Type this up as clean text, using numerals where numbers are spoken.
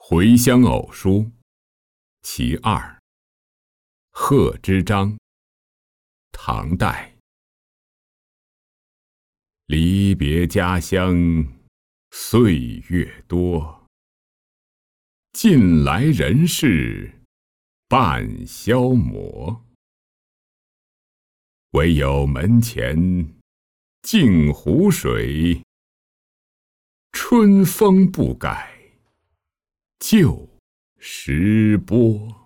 回乡偶书其二，贺知章，唐代。离别家乡岁月多，近来人事半消磨。唯有门前镜湖水，春风不改旧时波。